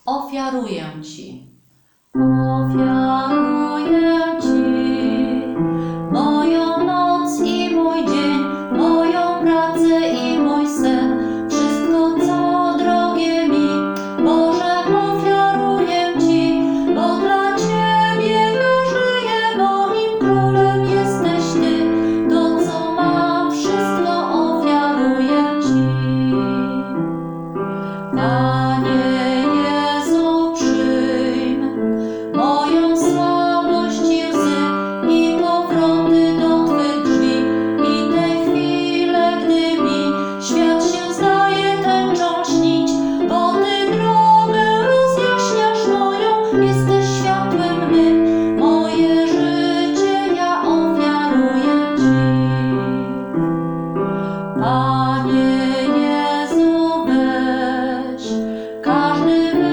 Ofiaruję Ci. Ofiaruję Ci moją noc i mój dzień, moją pracę i mój sen, wszystko co drogie mi, Boże, ofiaruję Ci, bo dla Ciebie ja żyję, moim królem jesteś Ty, to co mam, wszystko ofiaruję Ci. Panie Jezu, przyjm moją słabość i łzy i powroty do Twych drzwi i te chwile, gdy mi świat się zdaje tęczą śnić, bo Ty drogę rozjaśniasz moją, jesteś światłem mym, moje życie ja ofiaruję Ci. Panie Jezu, weź każdy